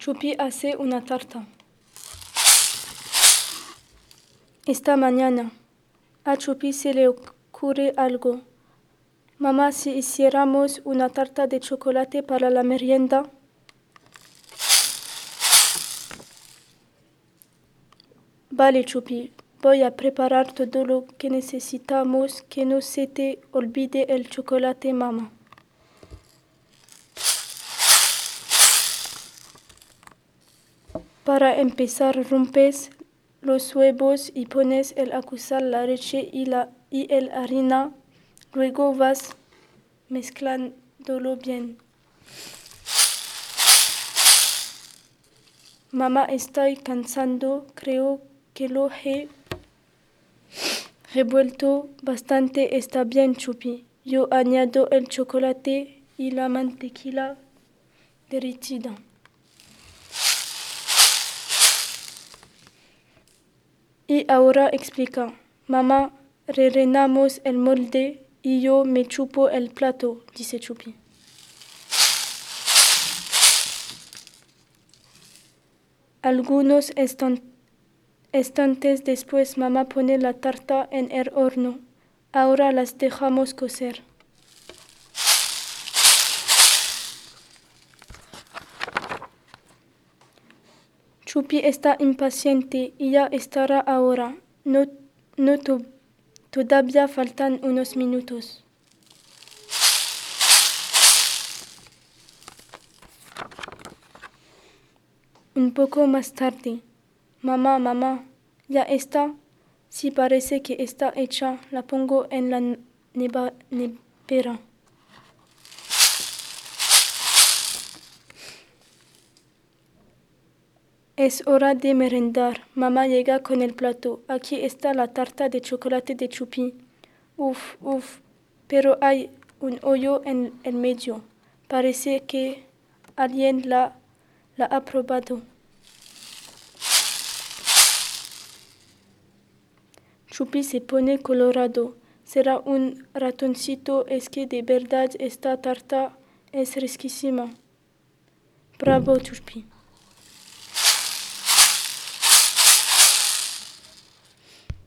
Chupi hace una tarta. Esta mañana a Chupi se le ocurre algo. Mamá, si hiciéramos una tarta de chocolate para la merienda. Vale, Chupi, voy a preparar todo lo que necesitamos, que no se te olvide el chocolate, mamá. Para empezar, rompes los huevos y pones el azúcar, la leche y el harina. Luego vas mezclándolo bien. Mamá, estoy cansando. Creo que lo he revuelto bastante. Está bien, Chupi. Yo añado el chocolate y la mantequilla derretida. Y ahora explica. Mamá, rellenamos el molde y yo me chupo el plato, dice Chupi. Algunos instantes después, mamá pone la tarta en el horno. Ahora las dejamos cocer. Chupi está impaciente y ya estará ahora. Todavía faltan unos minutos. Un poco más tarde. Mamá, ¿ya está? Sí, parece que está hecha. La pongo en la nevera. Es hora de merendar. Mamá llega con el plato. Aquí está la tarta de chocolate de Chupi. Uf, pero hay un hoyo en el medio. Parece que alguien la ha probado. Chupi se pone colorado. Será un ratoncito. Es que de verdad esta tarta es riquísima. Bravo, Chupi.